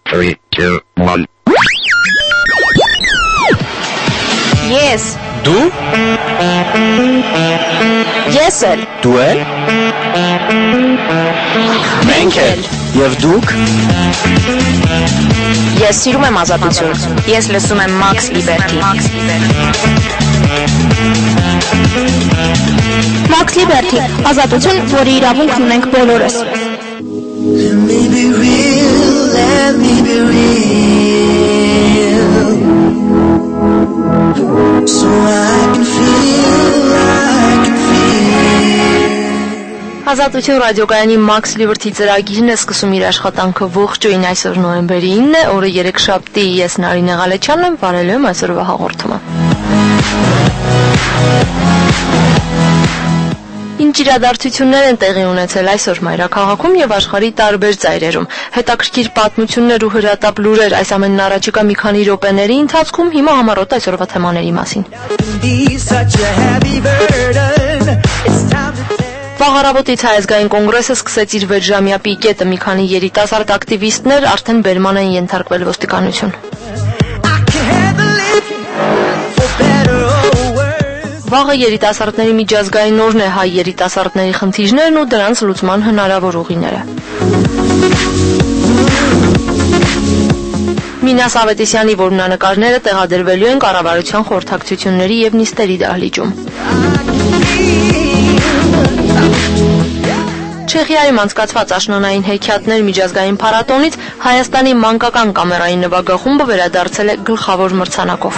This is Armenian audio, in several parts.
3, 2, 1. Yes. Դու? Ես էլ։ Դու էլ? Մենք էլ։ Եվ դուք? Ես սիրում եմ ազատություն։ Ես լսում եմ Max Liberty։ Max Liberty, ազատություն, որի իրավունքն ունենք բոլորս։ Let me be real, so I can feel. Ազատություն ռադիոկայանի Max Liberty ծրագիրն է սկսում իր աշխատանքը ողջույն այսօր նոյեմբերի 9-ն է, օրը երեքշաբթի, ես Նարինե Ղալեչյանն եմ, վարելու եմ այսօրվա հաղորդումը։ Ինչ իրադարձություններ են տեղի ունեցել այսօր մայրաքաղաքում եւ աշխարհի տարբեր ծայրերում։ Հետաքրքիր պատմություններ ու հրատապ լուրեր այս ամենն առաջիկա մի քանի րոպեների ընթացքում, հիմա համառոտ այսօրվա թեմաների մասին։ Վաղ առավոտից Հայազգային կոնգրեսը սկսեց իր վերջամյա պիկետը, մի քանի երիտասարդ ակտիվիստներ արդեն բերման են ենթարկվել ոստիկանություն։ Վաղը երիտասարդների միջազգային օրն է, հայ երիտասարդների խնդիրներն ու դրանց լուծման հնարավոր ուղիները։ Մինաս Ավետիսյանի որմնանկարները տեղադրվելու են կառավարության խորհրդակցությունների եւ նիստերի դահլիճում։ Չեխիայում անցկացված աշնանային հեքիաթներ միջազգային փառատոնից Հայաստանի մանկական կամերային նվագախումբը վերադարձել է գլխավոր մրցանակով։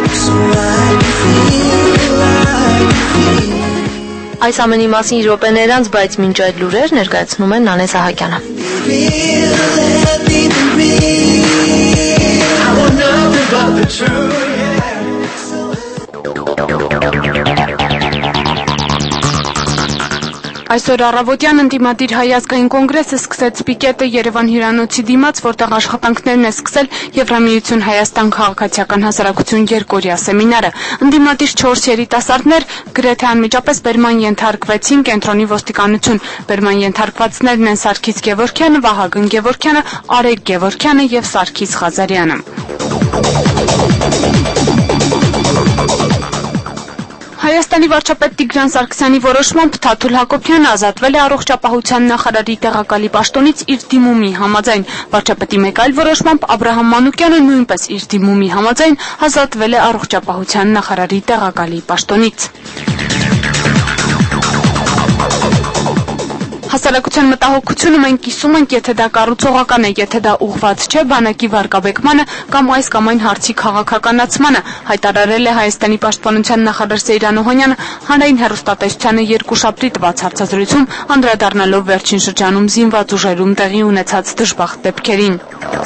Այս ամենի մասին րոպեներ անց, բայց մինչ այդ լուրեր ներկայացնում է Նանե Սահակյանը։ Այսօր առավոտյան ընդդիմադիր Հայազգային կոնգրեսը սկսեց պիկետը Երևան հյուրանոցի դիմաց, որտեղ աշխատանքներն է սկսել Եվրամիություն Հայաստան քաղաքացիական հասարակություն երկօրյա սեմինարը։ Ընդդիմադիր 4 երիտասարդներ գրեթե անմիջապես բերման ենթարկվեցին կենտրոնի ոստիկանություն։ Բերման ենթարկվածներն են Սարգիս Գևորգյանը, Վահագն Գևորգյանը, Արեգ Գևորգյանը եւ Սարգիս Ղազարյանը։ Հայաստանի վարչապետ Տիգրան Սարգսյանի որոշմամբ Թաթուլ Հակոբյանը ազատվել է առողջապահության նախարարի տեղակալի պաշտոնից իր դիմումի համաձայն։ Վարչապետի մեկ այլ որոշմամբ Աբրահամ Մանուկյանը նույնպես իր դիմումի համաձայն ազատվել է առողջապահության նախարարի տեղակալի պաշտոնից։ Հասարակության մտահոգությունը մենք կիսում ենք, եթե դա կառուցողական է, եթե դա ուղղված չէ բանակի վարկաբեկմանը կամ այս կամ այն հարցի քաղաքականացմանը, հայտարարել է Հայաստանի պաշտպանության նախարար Սեյրան Օհանյանը հանրային հեռուստատեսությանը երկուշաբթի տված հարցազրույցում, անդրադառնալով վերջին շրջանում զինված ուժերում տեղի ունեցած դժբախտ դեպքերին։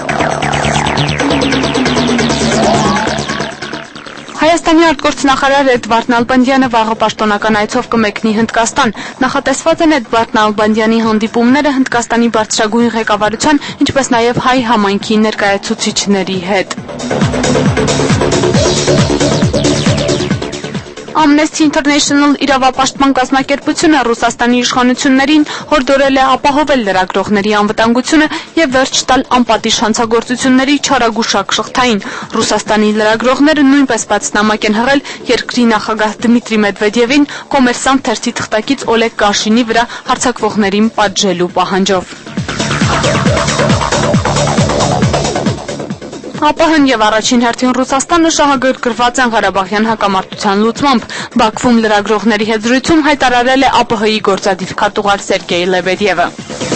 Հայաստանի արտգործնախարար Էդվարդ Նալբանդյանը վաղը պաշտոնական այցով կմեկնի Հնդկաստան։ Նախատեսված են Էդվարդ Նալբանդյանի հանդիպումները Հնդկաստանի բարձրագույն ղեկավարության, ինչպես նաև հայ համայնքի ներկայացուցիչների հետ։ Amnesty International իրավապաշտպան կազմակերպությունը Ռուսաստանի իշխանություններին հորդորել է ապահովել լրագրողների անվտանգությունը եւ վերջ տալ անպատիժ հանցագործությունների չարագուշակ շղթային։ Ռուսաստանի լրագրողները նույնպես բաց նամակ են հղել երկրի նախագահ Դմիտրի Մեդվեդևին Կոմերսանտ թերթի թղթակից Օլեգ Գարշինի վրա հարձակվողներին պատժելու պահանջով։ ԱՊՀ-ն եւ առաջին հերթին Ռուսաստանը շահագրգռված են Ղարաբաղյան հակամարտության լուծմամբ։ Բաքվում լրագրողների հետ զրույցում հայտարարել է ԱՊՀ-ի գործադիր քարտուղար Սերգեյ Լեբեդևը։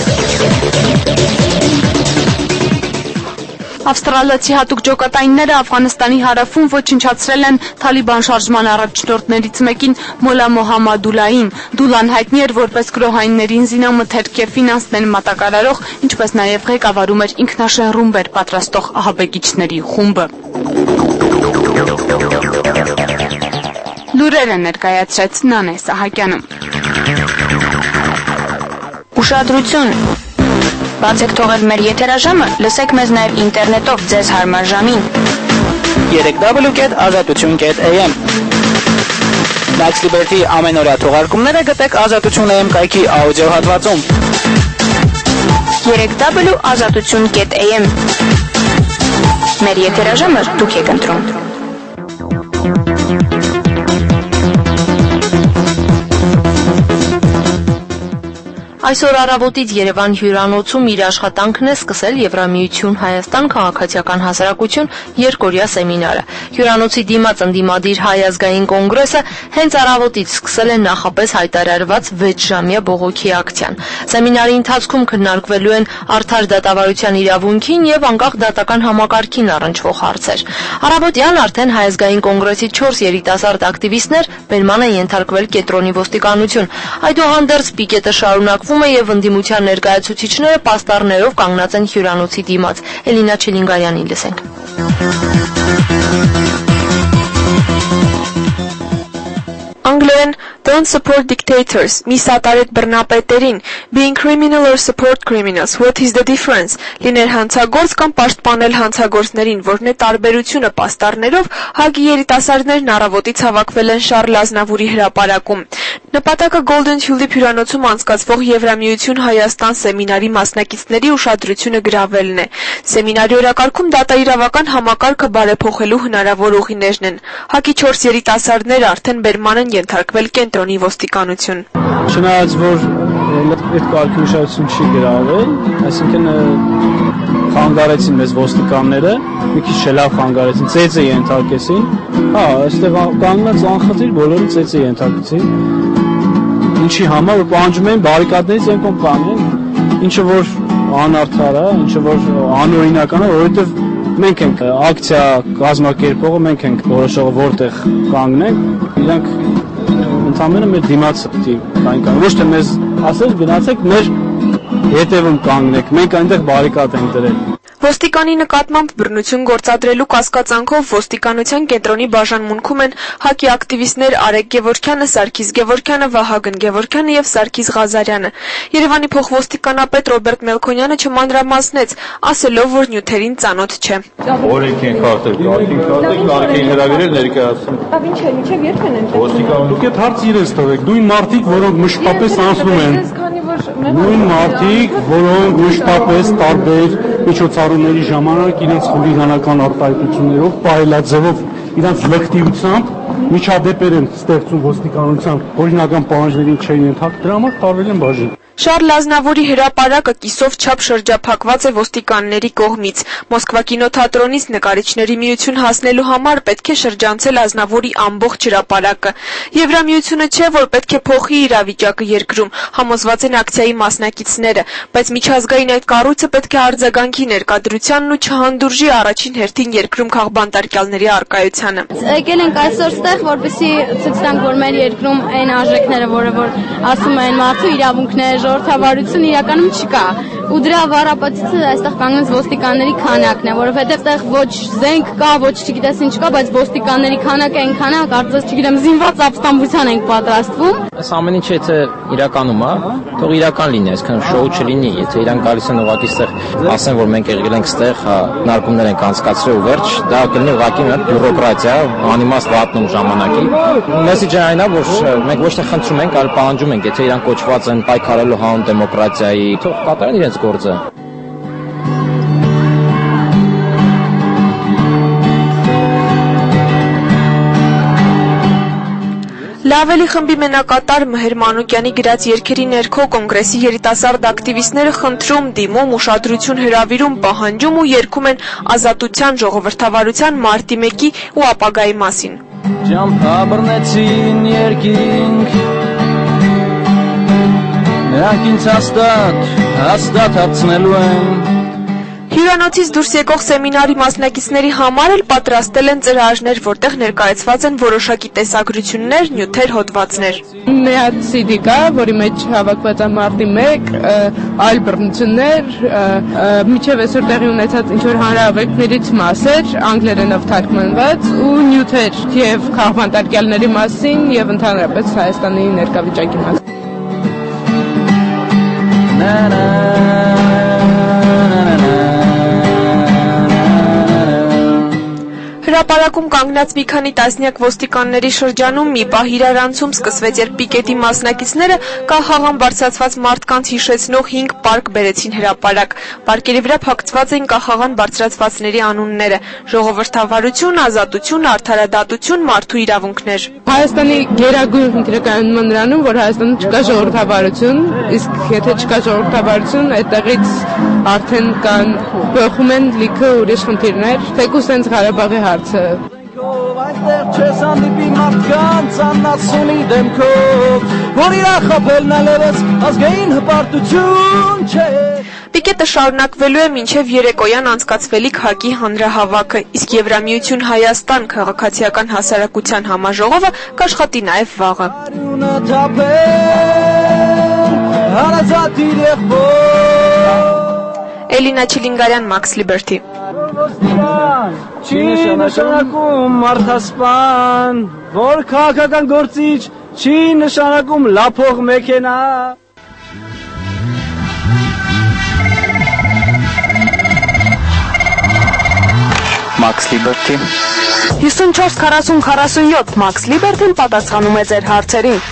Ավստրալիացի հատուկ ջոկատայինները Աֆղանստանի հարավում ոչնչացրել են Թալիբան շարժման առաջնորդներից մեկին Մոլա Մոհամմադուլային։ Դուլան հայտնի էր որպես գրոհայիններին զինամթերք եւ ֆինանսներ մատակարարող, ինչպես նաեւ ղեկավարում էր ինքնաշեն ռումբեր պատրաստող ահաբեկիչների խումբը։ Լուրերը ներկայացրեց Նանե Սահակյանը։ Ուշադրություն։ Բաց եք թողել մեր եթերաժամը, լսեք մեզ նաև ինտերնետով ձեզ հարմար ժամին։ www.azatutun.am Max Liberty ամենօրյա թողարկումները գտեք Ազատություն.am կայքի աուդիո հատվածում։ www.azatutun.am Մեր եթերաժամը դուք եք ընտրում։ Այսօր առավոտից Երևան հյուրանոցում իր աշխատանքն է սկսել Եվրամիություն Հայաստան քաղաքացիական հասարակություն երկօրյա սեմինարը։ Հյուրանոցի դիմաց ընդդիմադիր Հայ ազգային կոնգրեսը հենց առավոտից սկսել է նախապես հայտարարված 6-ժամյա բողոքի ակցիան։ Սեմինարի ընթացքում քննարկվելու են արդար դատավարության իրավունքին եւ անկախ դատական համակարգին առնչվող հարցեր։ Առավոտյան արդեն Հայ ազգային կոնգրեսի 4 երիտասարդ ակտիվիստներ բերման են ենթարկվել կենտրոնի ոստիկանություն։ Այդուհանդերձ պիկետը շարունակվում եւ ընդդիմության ներկայացուցիչները պաստառներով կանգնած են հյուրանոցի դիմաց։ Էլինա Չելինգարյանին լսենք։ Անգլերեն Don't support dictators, մի սատարեք բռնապետերին, being criminal or support criminals, what is the difference, լինել հանցագործ կամ պաշտպանել հանցագործներին, որն է տարբերությունը պաստառներով, հագի երիտասարդներն առավոտից հավաքվել են Շարլ Ազնավուրի հրապարակում։ Նպատակը Golden Tulip հյուրանոցում անցկացվող Եվրամիություն Հայաստան սեմինարի մասնակիցների ուշադրությունը գրավելն է։ Սեմինարի օրակարգում դատաիրավական համակարգը բարեփոխելու հնարավոր ուղիներն են։ Հագի 4 երիտասարդներ արդեն բերման են ենթարկվել կենտրոնի ոստիկանություն։ Չնայած որ այդ կարգի ուշադրություն չի գրավել, այսինքն խանգարեցին մեզ ոստիկանները, մի քիչ լավ խանգարեցին, ծեծե ենթարկեցին։ Հա, այստեղ կանգնած անխտիր բոլորը ծեծե ենթարկեցին։ Ինչի համար որ պահանջում էին բարիկադներից են կողմ կանգնեն, ինչը որ անարդար է, ինչը որ անօրինական է, որովհետև մենք ենք ակցիա կազմակերպողը, մենք ենք որոշողը որտեղ կանգնենք, իրանք ընդամենը մեր դիմացը կանգնեն, ոչ թե մեզ ասել գնացեք մեր հետևում կանգնեք, մենք այնտեղ բարիկադ ենք դրել։ Ոստիկանի նկատմամբ բռնություն գործադրելու կասկածանքով ոստիկանության կենտրոնի բաժանմունքում են ՀԱԿ-ի ակտիվիստներ Արեգ Գևորգյանը, Սարգիս Գևորգյանը, Վահագն Գևորգյանը եւ Սարգիս Ղազարյանը։ Երևանի փոխոստիկանապետ Ռոբերտ Մելքոնյանը չմանրամասնեց, ասելով, որ նյութերին ծանոթ չէ։ Օրենք են քարտել, կարգ էին հրավիրել ներկայացում։ Ավ ինչ է, միջև երբ են ընտրել։ Ոստիկան Դուք այդ հարցը իրենց տվեք, նույն մարդիկ, որոնք մշտապես անցնում են։ Նույն մարդիկ, որոնք մշտապես տարբեր միջոցառումների ժամանակ իրենց խուլիգանական արտահայտություններով, պայելաձևով, իրենց լկտիությամբ միջադեպեր են ստեղծում ոստիկանության օրինական պահանջներին չէին ենթարկվում, դրա համար տարվել են բաժին։ Շարլ Ազնավուրի հրապարակը կիսով չափ շրջափակված է ոստիկանների կողմից։ Մոսկվա կինոթատրոնից նկարիչների միություն հասնելու համար պետք է շրջանցել Ազնավուրի ամբողջ հրապարակը։ Եվրամիությունը չէ, որ պետք է փոխի իրավիճակը երկրում, համոզված են ակցիայի մասնակիցները, բայց միջազգային այդ կառույցը պետք է արձագանքի ներկայդրությանն ու չհանդուրժի առաջին հերթին երկրում քաղբանտարկյալների առկայությանը։ Եկել ենք այսօր ստեղ, որպեսզի ցույց տանք, որ մեր երկրում այն արժեքները, որը որ ասում են մարդու իրավունքներ, ժողովրդավարություն իրականում չկա։ Ու դրա վառապացույցը այստեղ կանգնած ոստիկանների քանակն է, որովհետև այդտեղ ոչ զենք կա, ոչ չգիտես ինչ կա, բայց ոստիկանների քանակը այնքան է, կարծես չգիտեմ, զինված ապստամբության ենք պատրաստվում։ Այս ամեն ինչը եթե իրականում է, թող իրական լինի, այսինքն շոու չլինի, եթե իրանք գալիս են ուղղակի այստեղ ասեն, որ մենք եղել ենք այստեղ, նարկումներ ենք անցկացրել ու վերջ, դա կլինի ուղղակի մի հատ բյուրոկրատիա, անիմաստ վատնում ժամանակի։ Մեսեջը այն է, որ մենք ոչ թե խնդրում ենք, այլ պահանջում ենք, եթե իրանք կոչված են պայքարելու հանուն դեմոկրատիայի, թող կատարեն իրենց գործը։ Լավելի խմբի մենակատար Մհեր Մանուկյանի գրած երգերի ներքո կոնգրեսի երիտասարդ ակտիվիստները խնդրում, դիմում, ուշադրություն հրավիրում, պահանջում ու երգում են ազատության, ժողովրդավարության, մարտի 1-ի ու ապագայի մասին։ Ճամփաբռնեցին երկինք, նրանք ինձ հաստատ հարցնելու են։ Հյուրանոցից դուրս եկող սեմինարի մասնակիցների համար էլ պատրաստել են ծրարներ, որտեղ ներկայացված են որոշակի տեսագրություններ, նյութեր, հոդվածներ։ Մի հատ CD կա, որի մեջ հավաքված է մարտի 1, այլ բռնություններ, միջև այսօր տեղի ունեցած ինչ-որ հանրահավաքներից մասեր, անգլերենով թարգմանված ու նյութեր եւ քաղբանտարկյալների մասին եւ ընդհանրապես Հայաստանի ներկայվիճակի մասին։ Հրապարակում կանգնած մի քանի տասնյակ ոստիկանների շրջանում մի պահ իրարանցում սկսվեց, երբ պիկետի մասնակիցները կախաղան բարձրացված մարդկանց հիշեցնող 5 պարկ բերեցին հրապարակ։ Պարկերի վրա փակցված էին կախաղան բարձրացվածների անունները՝ ժողովրդավարություն, ազատություն, արդարադատություն, մարդու իրավունքներ։ Հայաստանի գերագույն խնդիրը կայանում է նրանում, որ Հայաստանում չկա ժողովրդավարություն, իսկ եթե չկա ժողովրդավարություն, այդտեղից արդեն կան բխում են լիքը ուրիշ խնդիրներ, թեկուզ հենց Ղարաբաղի հարցը։ Այնտեղ չես հանդիպի մարդկանց աննացունի դեմքով, որ իրար խփելն այլևս ազգային հպարտություն չէ։ Պիկետը շարունակվելու է մինչև երեկոյան անցկացվելիք ՀԱԿ-ի հանրահավաքը, իսկ Եվրամիություն Հայաստան քաղաքացիական հասարակության համաժողովը կաշխատի նաև վաղը։ Էլինա Չիլինգարյան, Max Liberty։ Չի նշանակում մարդասպան, որ քաղաքական գործիչ, չի նշանակում լափող մեքենա։ Max Liberty 54-40-47 Max Liberty-ն պատասխանում է ձեր հարցերին։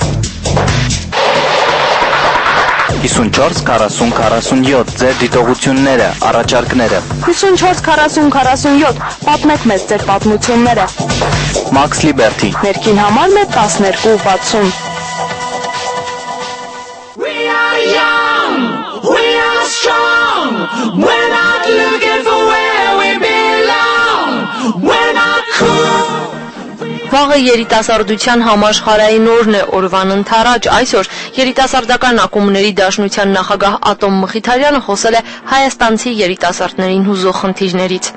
54-40-47 ձեր դիտողությունները, առաջարկները։ 54-40-47 պատմեք մեզ ձեր պատմությունները։ Max Liberty Ներքին համար մեկ 12-60 We are young, we are strong, we're not looking for where we belong, we're not cool. Վաղը երիտասարդության համաշխարհային օրն է, օրվան ընթരാճ այսօր երիտասարդական ակումբների դաշնության նախագահ Ատոմ Մխիթարյանը խոսել է հայաստանցի երիտասարդներին հուզող խնդիրներից։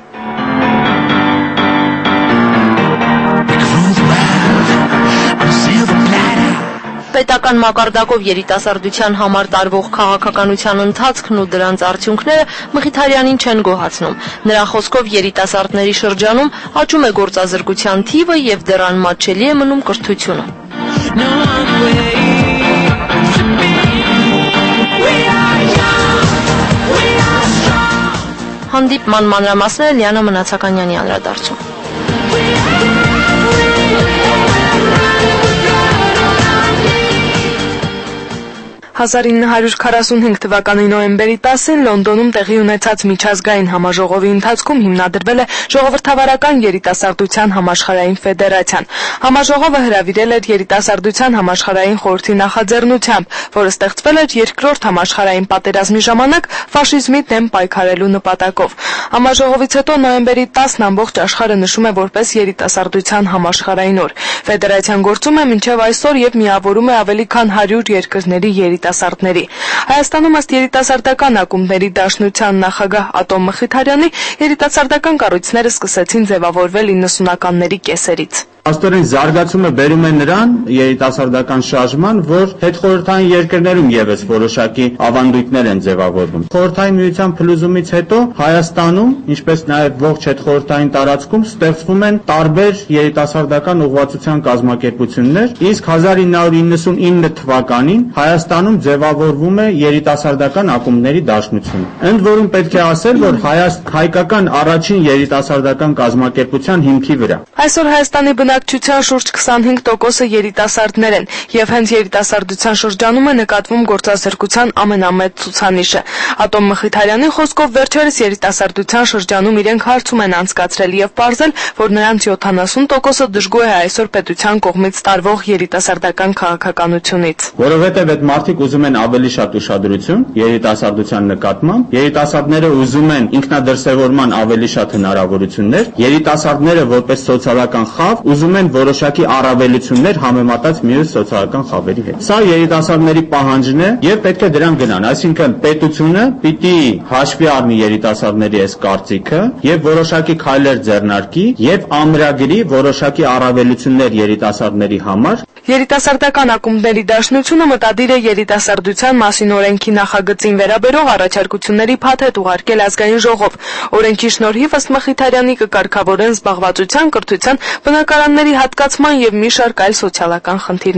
Պետական մակարդակով երիտասարդության համար տարվող քաղաքականության ընթացքն ու դրանց արդյունքները Մխիթարյանին չեն գոհացնում։ Նրա խոսքով երիտասարդների շրջանում աճում է գործազրկության թիվը եւ դեռ անմատչելի է մնում կրթությունը։ Հանդիպման մանրամասները Լիանա Մնացականյանի անդրադարձում։ 1945 թվականի նոյեմբերի 10-ին Լոնդոնում տեղի ունեցած միջազգային համաժողովի ընթացքում հիմնադրվել է Ժողովրդավարական երիտասարդության համաշխարհային ֆեդերացիան։ Համաժողովը հրավիրել էր երիտասարդության համաշխարհային խորհրդի նախաձեռնությամբ, որը ստեղծվել էր երկրորդ համաշխարհային պատերազմի ժամանակ ֆաշիզմի դեմ պայքարելու նպատակով։ Համաժողովից հետո նոյեմբերի 10-ն ամբողջ աշխարհը նշում է որպես երիտասարդության համաշխարհային օր։ Ֆեդերացիան գործում է մինչև այսօր եւ միավորում է ավելի քան 100 երկրների երիտասարդների։ Հայաստանում ըստ երիտասարդական ակումբների դաշնության նախագահ Ատոմ Մխիթարյանի երիտասարդական կառույցները սկսեցին ձևավորվել 90-ականների կեսերից։ Աստորեն զարգացումը բերում է նրան երիտասարդական շարժման, որ հետխորհրդային երկրներում եւս որոշակի ավանդույթներ են ձևավորվում։ Խորհրդային միության փլուզումից հետո Հայաստանում, ինչպես նաեւ ողջ հետխորհրդային տարածքում ստեղծվում են տարբեր երիտասարդական ուղղվածության կազմակերպություններ, իսկ 1999 թվականին Հայաստանում ձևավորվում է երիտասարդական ակումբների դաշնություն։ Ընդ որում պետք է ասել, որ հայկական առաջին երիտասարդական կազմակերպության հիմքի վրա։ Այսօր Հայաստանի բնակչության շուրջ 25%-ը երիտասարդներ են, եւ հենց երիտասարդության շրջանում է նկատվում գործազրկության ամենամեծ ցուցանիշը։ Ատոմ Մխիթարյանի խոսքով վերջերս երիտասարդության շրջանում իրենք հարցում են անցկացրել եւ պարզել, որ նրանց 70%-ը դժգոհ է այսօր պետության կողմից տարվող երիտասարդական քաղաքականությունից։ Որովհետեւ այդ մարդիկ ուզում են ավելի շատ ուշադրություն երիտասարդության նկատմամբ, երիտասարդները ուզում են ինքնադրսևորման ավելի շատ հնարավորություններ, երիտասարդները որպես սոցիալական խավ ուզում են որոշակի առավելություններ համեմատած մյուս սոցիալական խավերի հետ։ Սա երիտասարդների պահանջն է եւ պետք է դրան գնան, այսինքն պետությունը պիտի հաշվի առնի երիտասարդների այս կարծիքը եւ որոշակի քայլեր ձեռնարկի եւ ամրագրի որոշակի առավելություններ երիտասարդների համար։ Երիտասարդական ակումբների դաշնությունը մտադիր է երիտասարդության մասին օրենքի նախագծին վերաբերող առաջարկությունների փաթեթ ուղարկել ազգային ժողով։ Օրենքի շնորհիվ ըստ Մխիթարյանի կկարգավորեն զբաղվածության, կրթության, բնակարանների հատկացման եւ մի շարք այլ սոցիալական խնդիրներ։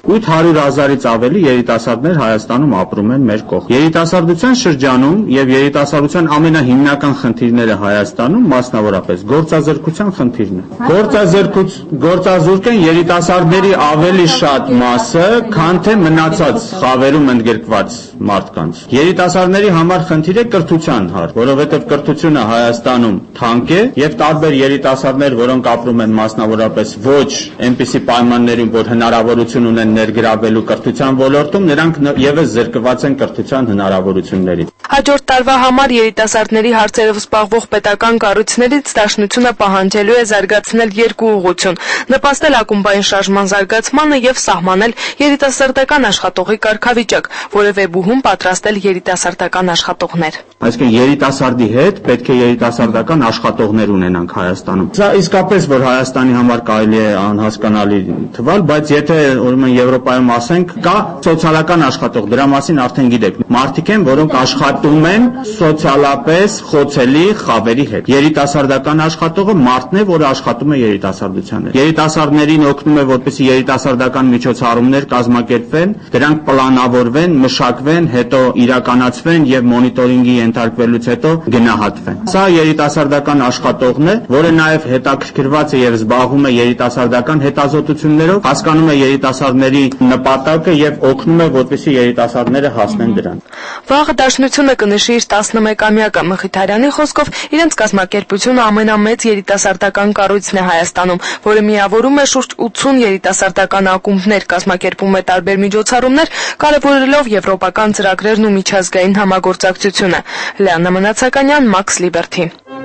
800,000-ից ավելի երիտասարդներ Հայաստանում ապրում են մեր կողմ։ Երիտասարդության շրջանում եւ երիտասարդության ամենահիմնական խնդիրները Հայաստանում մասնավորապես գործազրկության խնդիրն է։ Գործազուրկ են երիտասարդների ավելի շատ մասը, քան թե մնացած խավերում ընդգրկված մարդկանց։ Երիտասարդների համար խնդիր է կրթության հարց, որովհետեւ կրթությունը Հայաստանում թանկ է եւ տարբեր երիտասարդներ, որոնք ապրում են մասնավորապես ոչ այնպիսի պայմաններում, որ հնարավորություն ունեն ներգրավելու կրթության ոլորտում, նրանք եւս զրկված են կրթության հնարավորություններից։ Հաջորդ տարվա համար երիտասարդների հարցերով զբաղվող պետական կառույցներից Դաշնությունը պահանջելու է զարգացնել երկու ուղղություն՝ նպաստել ակումբային շարժման զարգացմանը եւ սահմանել երիտասարդական աշխատողի կարգավիճակ, որևէ բուհում պատրաստել երիտասարդական աշխատողներ։ Այսինքն երիտասարդի հետ պետք է երիտասարդական աշխատողներ ունենանք Հայաստանում։ Սա իսկապես որ Հայաստանի համար կարելի է անհասկանալի թվալ, բայց եթե ուրեմն Եվրոպայում ասենք, կա սոցիալական աշխատող, դրա մասին արդեն գիտեք։ Մարդիկ են, որոնք աշխատում են սոցիալապես խոցելի խավերի հետ։ Երիտասարդական աշխատողը մարդն է, որը աշխատում է երիտասարդության հետ։ Երիտասարդներին օգնում է, որպեսզի երիտասարդական միջոցառումներ կազմակերպվեն, դրանք պլանավորվեն, մշակվեն, հետո իրականացվեն եւ մոնիտորինգի ենթարկվելուց հետո գնահատվեն։ Սա երիտասարդական աշխատողն է, որը նաեւ հետաքրքրված է եւ զբաղվում է երիտասարդական հետազոտություններով, հասկանում է երիտասարդների նպատակը եւ օգնում է, որպեսզի երիտասարդները հասնեն դրան։ Վաղ Դաշնությունը կնշի իր 11-ամյակը։ Մխիթարյանի խոսքով իրենց կազմակերպությունը ամենամեծ երիտասարդական կառույցն է Հայաստանում, որը միավորում է շուրջ 80 երիտասարդական ակումբներ, կազմակերպում է տարբեր միջոցառումներ, կարևորելով եվրոպական ծրագրերն ու միջազգային համագործակցությունը։ Լիաննա Մնացականյան, Max Liberty։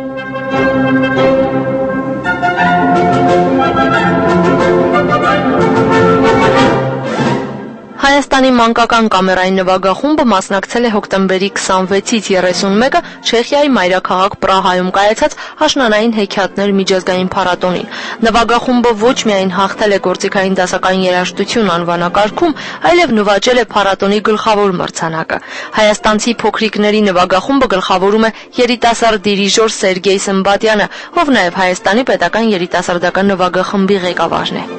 Հայաստանի մանկական կամերային նվագախումբը մասնակցել է հոկտեմբերի 26-ից 31-ը Չեխիայի մայրաքաղաք Պրահայում կայացած աշնանային հեքիաթներ միջազգային փառատոնին։ Նվագախումբը ոչ միայն հաղթել է գործիքային դասական երաժշտություն անվանակարգում, այլև նվաճել է փառատոնի գլխավոր մրցանակը։ Հայաստանցի փոքրիկների նվագախումբը գլխավորում է երիտասարդ դիրիժոր Սերգեյ Սմբատյանը, ով նաև Հայաստանի պետական երիտասարդական նվագախմբի ղեկավարն է։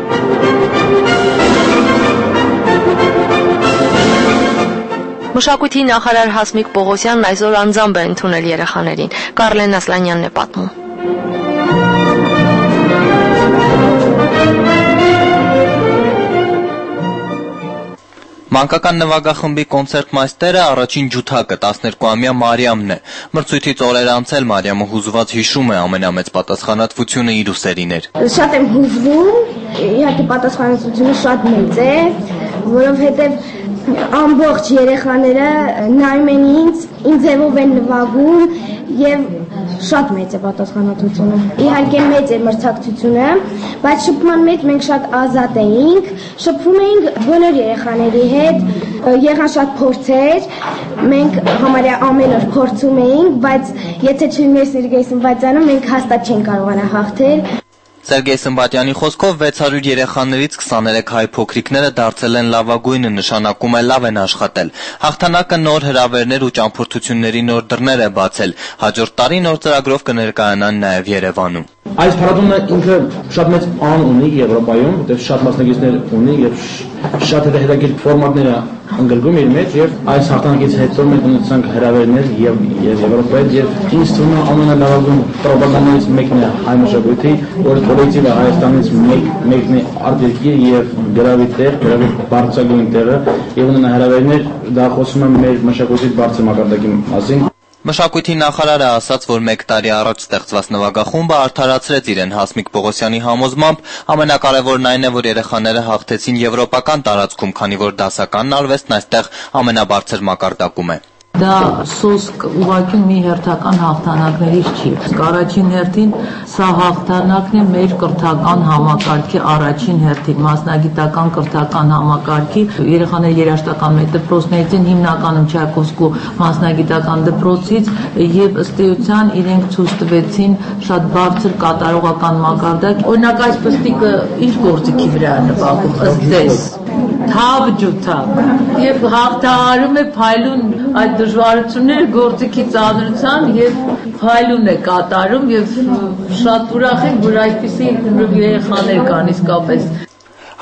Մշակույթի նախարար Հասմիկ Պողոսյանն այսօր անձամբ է ընդունել երեխաներին։ Կարլեն Ասլանյանն է պատմում։ Մանկական նվագախմբի կոնցերտմայստերը առաջին ջութակը 12-ամյա Մարիամն է։ Մրցույթից օրեր անցել Մարիամը հուզված հիշում է ամենամեծ պատասխանատվությունը իր ուսերիներ։ Շատ եմ հուզվում, իհարկե պատասխանատվությունը շատ մեծ է, որովհետև ամբողջ երեխաները նայում են ինձ ձևով են նվագում եւ շատ մեծ է պատասխանատվությունը։ Իհարկե մեծ է մրցակցությունը, բայց շփման մեջ մենք շատ ազատ էինք, շփվում էինք բոլոր երեխաների հետ, եղան շատ փորձեր, մենք համարյա ամեն օր փորձում էինք, բայց եթե չլիներ Սերգեյ Սմբատյանը, մենք հաստատ չենք կարողանա հաղթել։ Սերգեյ Սմբատյանի խոսքով 600 երեխաներից 23 հայ փոքրիկները դարձել են լավագույնը, նշանակում է լավ են աշխատել։ Հաղթանակը նոր հրավերներ ու ճամփորդությունների նոր դռներ է բացել։ Հաջորդ տարի նոր ծրագրով կներկայանան նաև Երևանում։ Այս փառատոնը ինքը շատ մեծ ան ունի Եվրոպայում, որտեղ շատ մասնակիցներ ունի եւ շատ հետաքրքիր ֆորմատներ է ընդգրկում իր մեջ եւ այս հաղթանակից հետո մենք ունեցանք հրավերներ եւ Եվրոպայից եւ ինձ թվում է ամենալավագույն պրոպագանդայից մեկն է հայ մշակույթի, որը կոլեկտիվը Հայաստանից մեկն է արտերկիր եւ գրավի բարձրագույն տեղը եւ ունենա հրավերներ, դա խոսում է մեր մշակույթի բարձր մակարդակի մասին։ Մշակույթի նախարարը ասաց, որ 1 տարի առաջ ստեղծված նվագախումբը արդարացրեց իրեն Հասմիկ Պողոսյանի համոզմամբ, ամենակարևորն այն է, որ երեխաները հաղթեցին եվրոպական տարածքում, քանի որ դասական արվեստն այստեղ ամենաբարձր մակարդակում է։ Դա սոսկ ուղղակի մի հերթական հաղթանակներից չի։ Առաջին հերթին սա հաղթանակն է մեր կրթական համակարգի առաջին հերթին, մասնագիտական կրթական համակարգի երեխաների երաժշտական դպրոցներից են հիմնականում Չայկովսկու մասնագիտական դպրոցից եւ ըստ էության իրենք ցույց տվեցին շատ բարձր կատարողական մակարդակ։ Օրինակ այս պստիկը իր գործիքի վրա է նվագում ըստ ձեզ։ Թավ ջութակ եւ հաղթահարում է փայլուն այդ դժվարությունները գործիքի ծանրության եւ փայլուն է կատարում եւ շատ ուրախ եմ, որ այդպիսի երեխաներ կան իսկապես։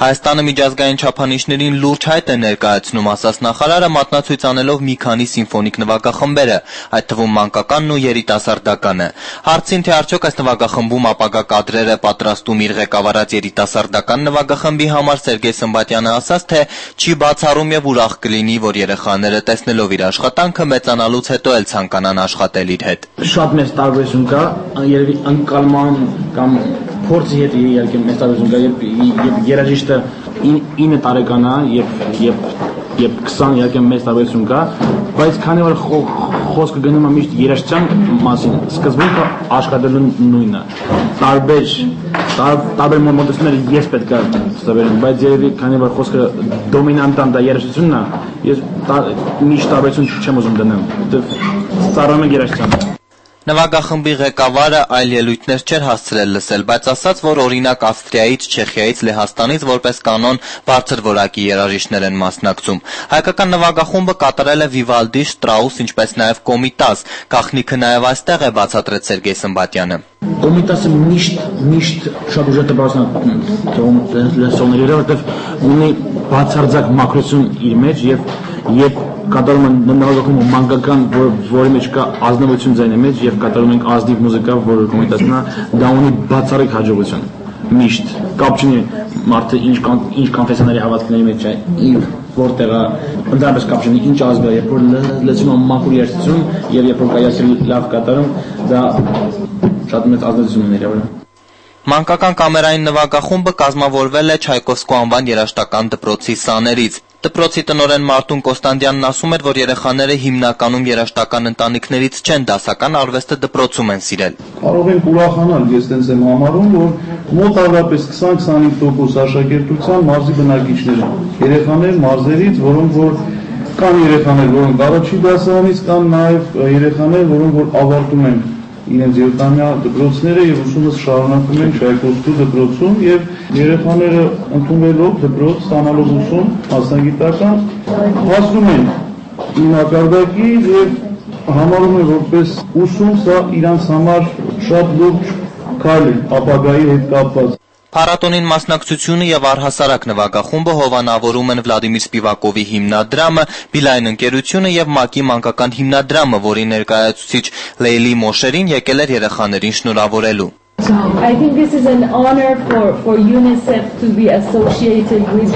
Հայաստանը միջազգային չափանիշներին լուրջ հայտ է ներկայացնում, ասաց նախարարը, մատնացույց անելով մի քանի սիմֆոնիկ նվագախմբերը, այդ թվում մանկականն ու երիտասարդականը։ Հարցին, թե արդյոք այս նվագախմբում ապագա կադրեր է պատրաստում իր ղեկավարած երիտասարդական նվագախմբի համար, Սերգեյ Սմբատյանը ասաց, թե չի բացառում եւ ուրախ կլինի, որ երեխաները տեսնելով իր աշխատանքը մեծանալուց հետո էլ ցանկանան աշխատել իր հետ։ Շատ մեծ տարբերություն կա, երևի ընկալման կամ փորձի հետ իհարկե մեծ տարբերություն կա, երբ երաժիշտը 9 տարեկան է եւ 20 իհարկե մեծ տարբերություն կա, բայց քանի որ խոսքը գնում է միշտ երաժշտության մասին, սկզբունքը աշխատելու նույնն է։ Տարբեր մոդելներ ես պետք է ստաբերեմ, բայց երևի քանի որ խոսքը դոմինանտան դա երաժշտությունն է, ես միշտ տարբերություն չեմ ուզում դնեմ։ Ծառայում եմ երաժշտությանը։ Նվագախմբի ղեկավարը այլ ելույթներ չէր հասցրել լսել, բայց ասաց, որ օրինակ Ավստրիայից, Չեխիայից, Լեհաստանից որպես կանոն բարձր որակի երաժիշտներ են մասնակցում։ Հայկական նվագախումբը կատարել է Վիվալդի, Շտրաուս, ինչպես նաև Կոմիտաս, գաղտնիքը նաև այստեղ է, բացատրեց Սերգեյ Սմբատյանը։ Կոմիտասը միշտ շատ ուժեղ տպավորություն լսողների վրա, որտեղ ունի բացարձակ մակրություն իր մեջ եւ կատարում են նվագախումբը մանկական, որի մեջ կա ազնվություն ձայնի մեջ եւ կատարում ենք ազնիվ մուզիկա, որը կոմիտասն է, դա ունի բացառիկ հաջողություն։ Միշտ կապ չունի մարդը ինչ կոնֆեսիաների հավատքների մեջ է, որտեղ ընդհանրապես կապ չունի ինչ ազգ է, երբ որ լսում եմ մաքուր երաժշտություն եւ երբ որ կայացել լավ կատարում, դա շատ մեծ ազդեցություն ունի իրավարը։ Մանկական կամերային նվագախումբը կազմավորվել է Չայկովսկու անվան երաժշտական դպրոցի սաներից։ Դպրոցի տնօրեն Մարտուն Կոստանդյանն ասում էր, որ երեխաները հիմնականում երաժշտական ընտանիքներից չեն, դասական արվեստը դպրոցում են սիրել։ Կարող ենք ուրախանալ, ես տենց եմ համարում, որ մոտ առնվազն 20-25% աշակերտության մարզի բնակիչներ են։ Երեխաներ մարզերից, որոնք որ կան երեխաներ, որոնք առաջի դասարանից կան նաև երեխաներ, որոնք որ ավարտում են իրենց երիտամյա դպրոցները եւ ուսումս շարունակում են Չայկովսկու դպրոցում եւ երեխաները ընդունվելով դպրոց, ստանալով ուսում մասնագիտական, հասնում են մակարդակի եւ համարում են որպես ուսում, սա իրանց համար շատ լուրջ քայլ է ապագայի հետ կապված։ Փառատոնին մասնակցությունը եւ առհասարակ նվագախումբը հովանավորում են Վլադիմիր Սպիվակովի հիմնադրամը, Բիլայն ընկերությունը եւ ՄԱԿ-ի մանկական հիմնադրամը, որի ներկայացուցիչ Լեյլի Մոշերին եկել էր երեխաներին շնորհավորելու։ I think this is an honor for UNICEF to be associated with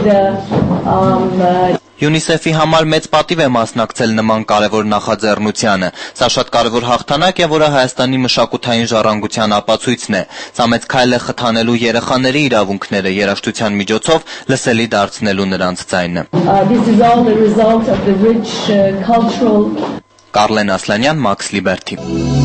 the UNICEF-ի համար մեծ պատիվ է մասնակցել նման կարևոր նախաձեռնությանը։ Սա շատ կարևոր հաղթանակ է, որը Հայաստանի մշակութային ժառանգության ապացույցն է։ Սա մեծ քայլ է խթանելու երեխաների իրավունքները, երաժշտության միջոցով լսելի դարձնելու նրանց ձայնը։ This is all the result of the rich cultural Կարլեն Ասլանյան, Max Liberty։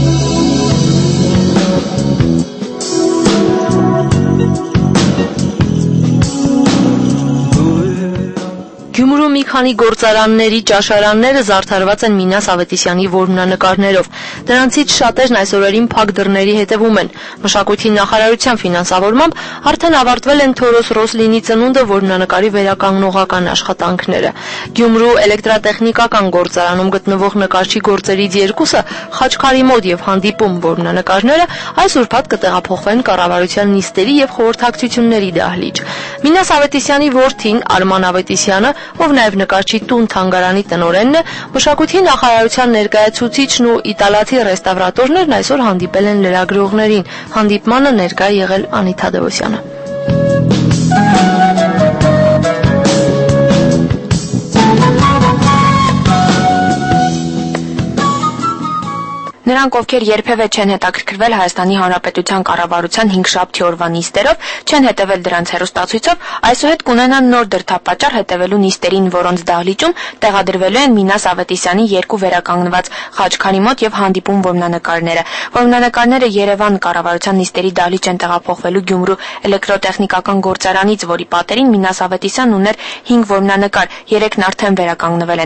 Գյումրու մի քանի գործարանների ճաշարանները զարդարված են Մինաս Ավետիսյանի որմնանկարներով։ Դրանցից շատերն այս օրերին փակ դռների հետևում են։ Մշակույթի նախարարության ֆինանսավորմամբ արդեն ավարտվել են Թորոս Ռոսլինի ծնունդը որմնանկարի վերականգնողական աշխատանքները։ Գյումրու էլեկտրատեխնիկական գործարանում գտնվող նկարչի գործերից երկուսը Խաչքարի մոտ եւ հանդիպում որմնանկարները այս ուրբաթ կտեղափոխվեն կառավարության նիստերի եւ խորհրդակցությունների դահլիճ։ Մինաս Ավետիսյանի որդին Արման Ավետիսյանը, ով նաև նկարչի տուն թանգարանի տնօրենն է, մշակույթի նախարարության ներկայացուցիչն ու իտալացի ռեստավրատորներն այսօր հանդիպել են լրագրողներին։ Հանդիպմանը ներկա եղել Անիթա Դևոսյանը։ Նրանք, ովքեր երբևէ չեն հետաքրքրվել Հայաստանի Հանրապետության կառավարության 5-շաբթի օրվա նիստերով, չեն հետևել դրանց հեռուստացույցով, այսուհետ կունենան նոր դրդապատճառ հետևելու նիստերին, որոնց դահլիճում տեղադրվելու են Մինաս Ավետիսյանի երկու վերականգնված Խաչքարի մոտ եւ հանդիպում որմնանկարները։ Որմնանկարները Երևան կառավարության նիստերի դահլիճ են տեղափոխվելու Գյումրու էլեկտրոտեխնիկական գործարանից, որի պատերին Մինաս Ավետիսյանն ուներ 5 որմնանկար, 3-ն արդեն վերականգնվել են։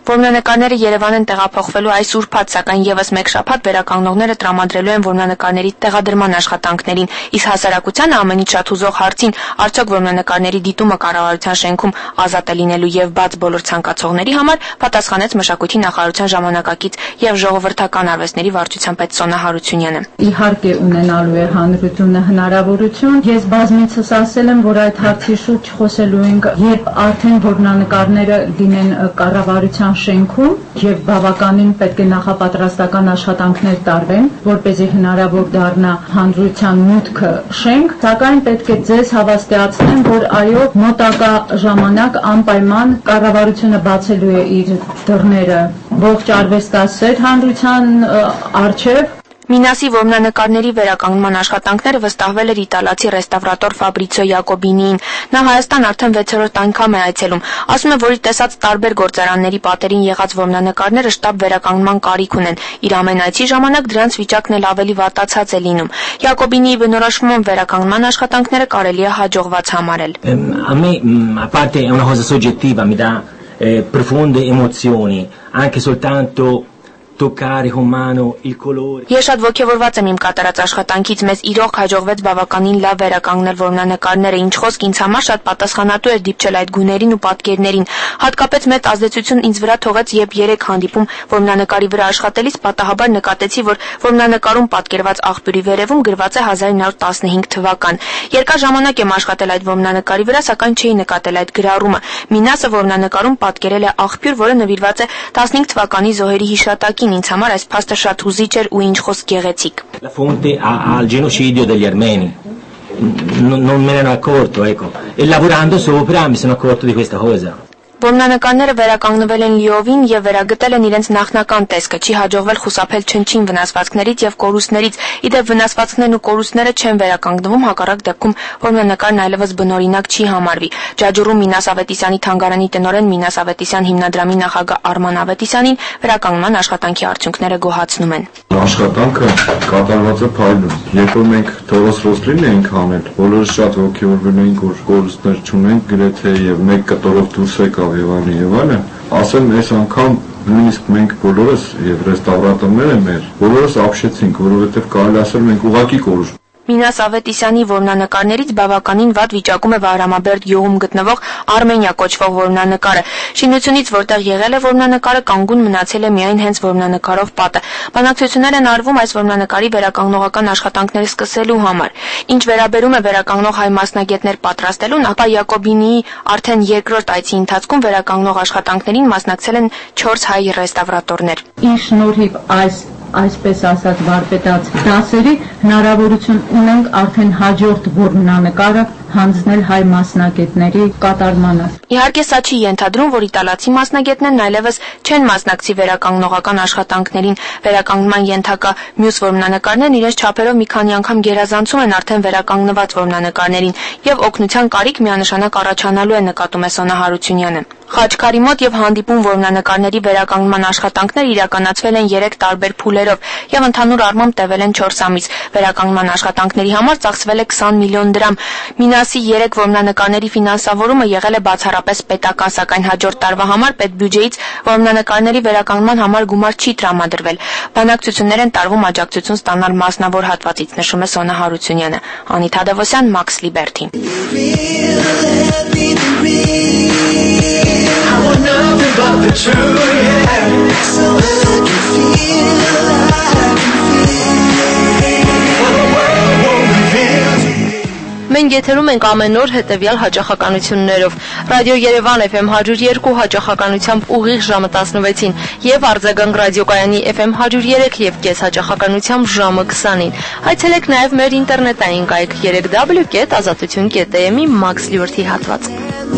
Որմնանկարները Երևան են տեղափոխվելու այս ուրբաթ, սակայն եւս մեկ շաբաթ վերականգնողները տրամադրելու են որմնանկարների տեղադրման աշխատանքներին, իսկ հասարակությանը ամենից շատ հուզող հարցին, արդյոք որմնանկարների դիտումը կառավարության շենքում ազատ է լինելու եւ բաց բոլոր ցանկացողների համար, պատասխանեց Մշակույթի նախարարության ժամանակակից եւ ժողովրդական արվեստների վարչության պետ Սոնա Հարությունյանը։ Իհարկե ունենալու է հանրությունը հնարավորություն։ Ես բազմիցս ասել եմ, որ այդ հարցի շուրջ խոսելու ենք, երբ արդեն որմնանկարները լինեն կառավարության շենքում եւ բավականին պետք է նախապատրաստական աշխատանքներ տարվեն, որպեսզի հնարավոր դառնա հանրության մուտքը շենք, սակայն պետք է ձեզ հավաստիացնեմ, որ այո, մոտակա ժամանակ անպայման կառավարությունը բացելու է իր դռները ողջ արվեստասեր հանրության առջև։ Մինասի որմնանկարների վերականգնման աշխատանքները վստահվել էր իտալացի ռեստավրատոր Ֆաբրիցիո Յակոբինիին։ Նա Հայաստան արդեն 6-րդ անգամ է այցելում։ Ասում է, որ իր տեսած տարբեր գործարանների պատերին եղած որմնանկարները շտապ վերականգնման կարիք ունեն։ Իր ամեն այցի ժամանակ դրանց վիճակն էլ ավելի վատացած է լինում։ Յակոբինիի բնորոշմամբ վերականգնման աշխատանքները կարելի է հաջողված համարել։ A me, a parte è una cosa soggettiva, mi dà profonde emozioni, anche soltanto toccare con mano il colore. Ես շատ ոգևորված եմ իմ կատարած աշխատանքից, մեզ իրոք հաջողվեց բավականին լավ վերականգնել որմնանկարները, ինչ խոսք ինձ համար շատ պատասխանատու էր դիպչել այդ գույներին ու պատկերներին։ Հատկապես մեծ ազդեցություն ինձ վրա թողեց, երբ 3 հանդիպում որմնանկարի վրա աշխատելիս պատահաբար նկատեցի, որ որմնանկարում պատկերված աղբյուրի վերևում գրված է 1915 թվական։ Երկար ժամանակ եմ աշխատել այդ որմնանկարի վրա, սակայն չէի նկատել այդ գրառումը։ Մինասը որմնանկարում պատկերել է աղբյուր, որը նվիրված է 15 թվականի զոհերի հիշատակին։ Ինձ համար այս փաստը շատ հուզիչ էր ու ինչ խոսք գեղեցիկ։ La fonte al genocidio degli armeni. Non me ne ero accorto, ecco. E lavorando sopra mi sono accorto di questa cosa. Որմնանկարները վերականգնվել են լիովին եւ վերագտել են իրենց նախնական տեսքը, չի հաջողվել խուսափել չնչին վնասվածքներից եւ կորուստներից։ Իդեպ վնասվածքներն ու կորուստները չեն վերականգնվում, հակառակ դեպքում որմնանկարն այլևս բնօրինակ չի համարվի։ Ջաջուրում Մինաս Ավետիսյանի թանգարանի տնօրեն Մինաս Ավետիսյան հիմնադրամի նախագահ Արման Ավետիսյանին վերականգնման աշխատանքի արդյունքները գոհացնում են։ Աշխատանքը կատարված է փայլուն։ Երբ որ մենք Թորոս Ռոսլին էինք անել, բոլորս շատ ողջորվել էինք, որ կորուստներ չունենք, գրեթե եւ մեկ կտորով դուրս եկավ եւ այլն, ասեմ այս անգամ նույնիսկ մենք բոլորս եւ ռեստավրատորները մեր բոլորս ապշեցինք, որովհետեւ կարելի ասել մենք ուղակի կորուստ։ Մինաս Ավետիսյանի որմնանկարներից բավականին վատ վիճակում է Վահրամաբերդ գյուղում գտնվող Արմենիա կոչվող որմնանկարը։ Շինությունից, որտեղ եղել է որմնանկարը, կանգուն մնացել է միայն հենց որմնանկարով պատը։ Բանակցություններ են արվում այս որմնանկարի վերականգնողական աշխատանքները սկսելու համար։ Ինչ վերաբերում է վերականգնող հայ մասնագետներ պատրաստելուն, ապա Յակոբինիի արդեն երկրորդ այցի ընթացքում վերականգնող աշխատանքներին մասնակցել են 4 հայ ռեստավրատորներ։ Ինչ շնորհիվ այսպես ասած վարպետաց դասերի հնարավորություն ունենք արդեն հաջորդ որմնանկարը հանձնել հայ մասնագետների կատարմանը։ Իհարկե սա չի ենթադրում, որ իտալացի մասնագետներն այլևս չեն մասնակցի վերականգնողական աշխատանքներին։ Վերականգնման ենթակա մյուս որմնանկարներն իրենց չափերով մի քանի անգամ գերազանցում են արդեն վերականգնված որմնանկարներին եւ օգնության կարիք միանշանակ առաջանալու է, նկատում է Սոնա Հարությունյանը։ Խաչքարի մոտ եւ հանդիպում որմնանկարների վերականգնման աշխատանքներ իրականացվել են 3 տարբեր փուլերով եւ ընդհանուր առմամբ տևել են 4 ամիս։ Վերականգնման աշխատանքների համար ծախսվել է 20 միլիոն դրամ։ Մինասի 3 որմնանկարների ֆինանսավորումը եղել է բացառապես պետական, սակայն հաջորդ տարվա համար պետբյուջեից որմնանկարների վերականգնման համար գումար չի տրամադրվել։ Բանակցություններ են տարվում աջակցություն ստանալ մասնավոր հատվածից, նշում է Սոնա Հարությունյանը։ Անիթ Հադևոսյան, Max Liberty։ I want nothing but the truth, yeah. So I can feel, what the world won't reveal. Մենք եթերում ենք ամեն օր հետևյալ հաճախականություններով. Ռադիո Երևան FM 102 հաճախականությամբ ուղիղ ժամը 16-ին եւ Արձագանք ռադիոկայանի FM 103 եւ կես հաճախականությամբ ժամը 20-ին։ Այցելեք նաեւ մեր ինտերնետային կայք 3w.azatutun.am-ի Max Liberty հատված։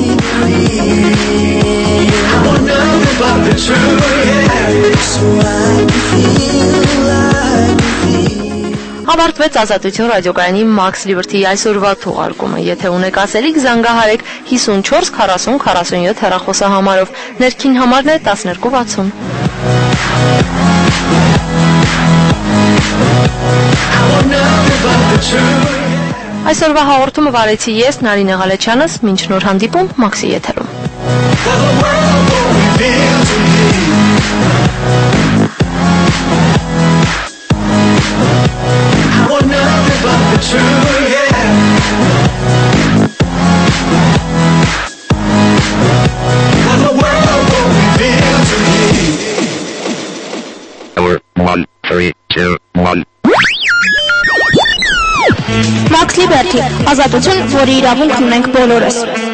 Ավարտվեց Ազատություն ռադիոկայանի Max Liberty այսօրվա թողարկումը։ Եթե ունեք ասելիք, զանգահարեք 54 40 47 հեռախոսահամարով, ներքին համարն է 1260։ Այսօրվա հաղորդումը վարեցի ես, Նարինե Ղալեչյանս, մինչ նոր հանդիպում Մաքսի եթերում։ feel to me. I want nothing but the truth, yeah. What the world won't reveal to me. 1, 3, 2, 1. Max Liberty, ազատություն, որի իրավունք ունենք բոլորս։